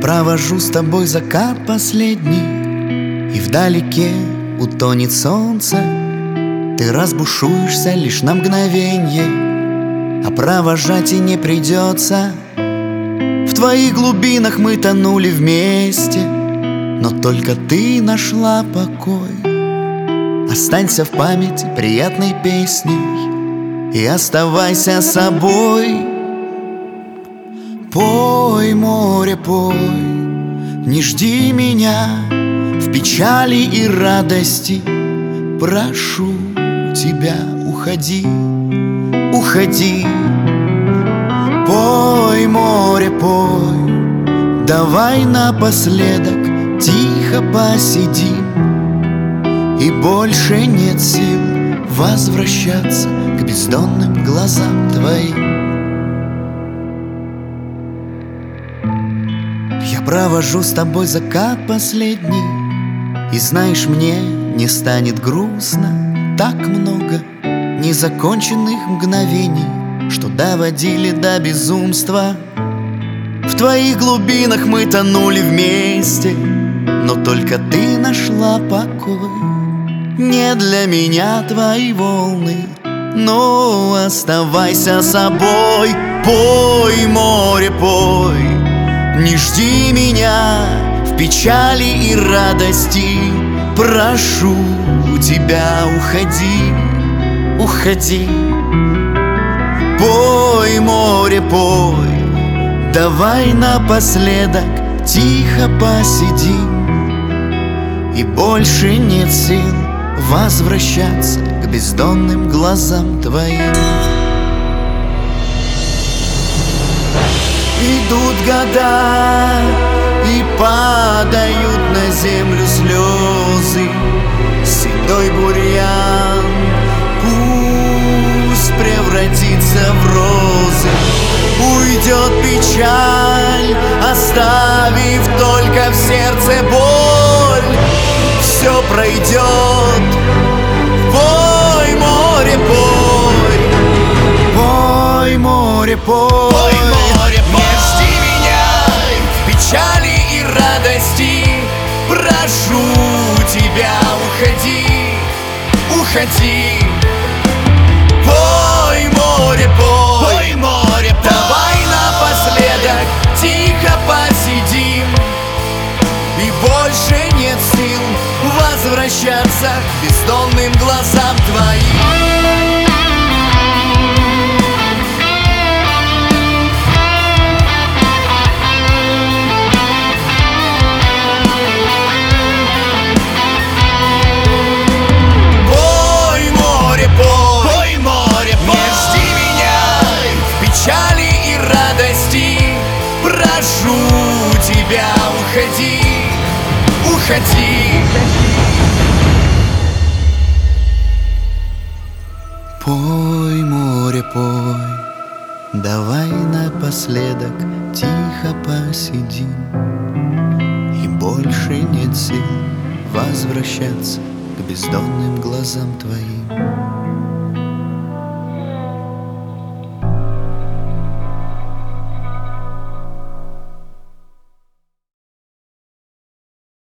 провожу с тобой закат последний, и вдалеке утонет солнце. Ты разбушуешься лишь на мгновенье, а провожать и не придется. В твоих глубинах мы тонули вместе, но только ты нашла покой. Останься в памяти приятной песней и оставайся собой. Пой, море, пой, не жди меня в печали и радости. Прошу тебя, уходи, уходи. Пой, море, пой, давай напоследок тихо посидим. И больше нет сил возвращаться к бездонным глазам твоим. Я провожу с тобой закат последний, и знаешь, мне не станет грустно. Так много незаконченных мгновений, что доводили до безумства. В твоих глубинах мы тонули вместе, но только ты нашла покой. Не для меня твои волны, но оставайся собой. Пой, море, пой, не жди меня в печали и радости. Прошу тебя, уходи, уходи. Пой, море, пой, давай напоследок тихо посидим. И больше нет сил возвращаться к бездонным глазам твоим. Идут года, и падают на землю слезы. Седой бурьян пусть превратится в розы. Уйдет печаль, оставив только в сердце боль. Все пройдет. Пой, море, пой, пой, море, пой, пой, море, пой. Не жди меня в печали и радости. Прошу тебя, уходи, уходи. Пой, море, пой, море, пой. Давай напоследок тихо посидим. И больше нет сил возвращаться к бездонным глазам твоим. Пой, море, пой, пой, море, пой. Не жди меня в печали и радости. Прошу тебя, уходи, уходи. Пой, море, пой, давай напоследок тихо посидим. И больше нет сил возвращаться к бездонным глазам твоим.